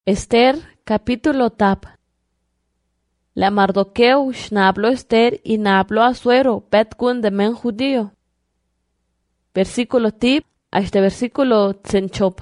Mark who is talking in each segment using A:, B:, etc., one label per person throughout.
A: Esther, capítulo tap. La Mardoqueo shnablo Esther y nablo Asuero, petkun de men judío. Versículo tip hasta versículo tsenchop.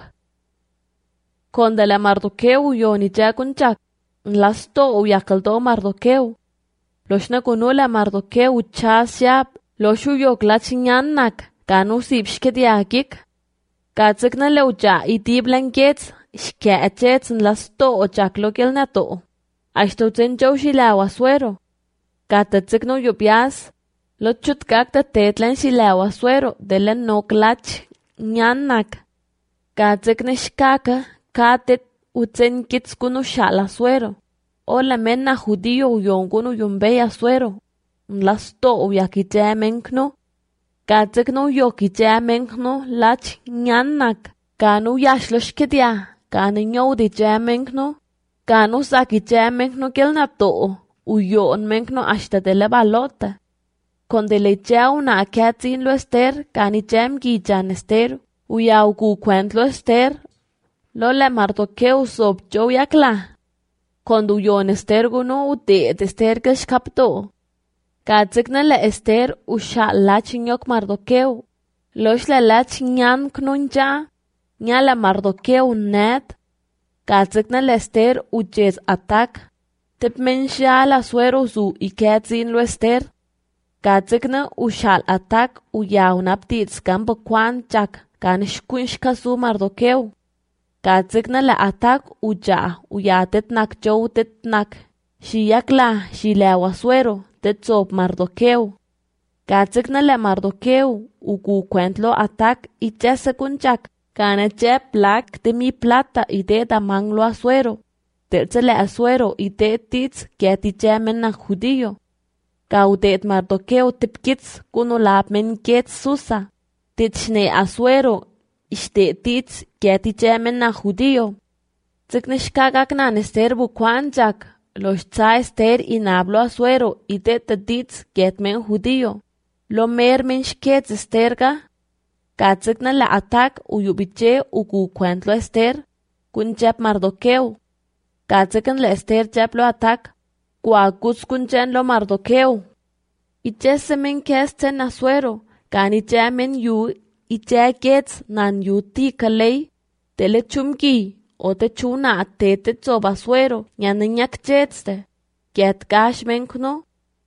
A: Conda la Mardoqueo yoni jakunchak, lasto uyakaldo Mardoqueo. Loshna kunula Mardoqueo chasyab, loshuyo glachinyannak, kanu sibshkediakik. Katsikna leuja itiblankets, Shkeachets en las to o chaklo kel na to. Ashto tsencho shilawa suero. Kata tsikno yupias. Lo chut kakta tetlan shilawa suero. Delan no klach nyanak. Katsikne shkaka. Katet utsen kits kunu shala suero. O la mena judío uyongunu yumbeya suero. Las to uyakichamenkno. Katsikno yokichamenkno lach nyanak. Kanu yashloshkedia. Kanu ñow di jamenkno, kanu saki jamenkno kel na to, uyon menkno hasta de la balota. Konde le chao na akatzin lo Esther, kani jam gi jan Esther, uyau gu kwent lo Esther, lo la Mardoqueo sob jo yakla. Kondu uyon Esther guno ude Esther geshkapto. Katzikna la Esther usha lachinyok Mardoqueo, losh la lachinyan knunja, Nya la Mardoqueo net, Katsikna la Esther ujes atak, Tepmensha la suero zu iketzin lo Esther, Katsikna ushal atak uyaun aptits kambo kwan chak, Kanishkunshka su Mardoqueo, Katsikna la atak uyatet nak jow tet nak, Shiyakla shilewa suero, tetsob Mardoqueo, Katsikna la Mardoqueo ugu kwentlo atak ichesekunchak, Kana jeb plak de mi plata y de da manglo asuero. Tercele asuero y de tits que ti jemen na judío. Gaudet Mardoqueo tipkits kuno lab men gets susa. Titchne asuero iste tits que ti jemen na judío. Ziknishkagak na Esther bukwanjak. Los tsa Esther y nablo asuero y de tits get men judío. Lo mer men shkets Esterga. Katsikna la atak uyubiche ugu kwentlo Esther, kun jeb Mardoqueo. Katsikan la Esther jeb lo atak, kuakus kun jen lo Mardoqueo. Iche semen kesten asuero, kan iche men yu, iche gets nan yu ti kalei, tele chumki, o te chuna atete zoba suero, nyanenyak jetste. Get gash menkno,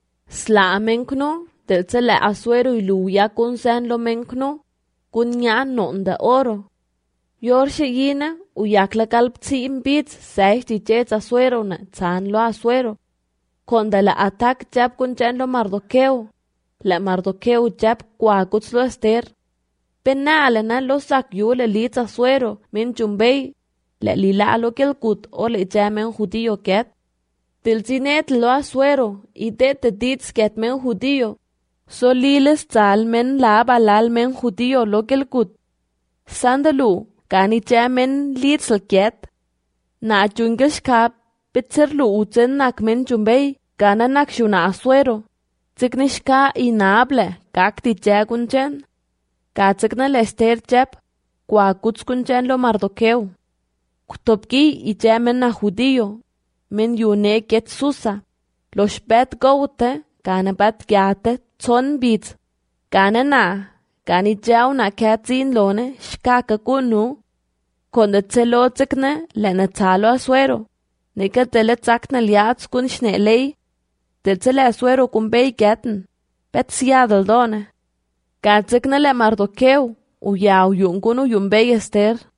A: sla menkno, delce la asuero iluya kun sen lo menkno, Kunya nonda oro. Yorshe yina uyakla kalptsi imbits seichti jets asuero na tsan lo asuero. Konda la atak jab kunchen lo Mardoqueo. La Mardoqueo jab kwakuts lo Esther. Penale na lo sakyu le litz asuero min jumbei. Le lila lo kelkut o le jamen judío ket. Tilzinet lo asuero y de te dits ket men judío. So liles tal men la balal men judío lo kelkut. Sandalu, kani men litzel ket. Na jungish kap, bitzerlu utzen nak men jumbei, gana nak shuna asuero. Ziknishka inable, kak di jagunchen. Katzikna la Esther jeb, kuakutskunchen lo Mardoqueo. Kutopki y men na judío, men yune get susa. Los bet goute, gana bat gyate, Son bits. Gana na. Gani jau na katzin lone. Shkaka kunu. Konda tselo tsikne. Lena talo asuero. Nika tele tsakna liats kun shnelei. Tiltsele asuero kun bei gaten. Bet siadal done. Gatsikna le Mardoqueo. Uyau yunkunu yumbei Esther.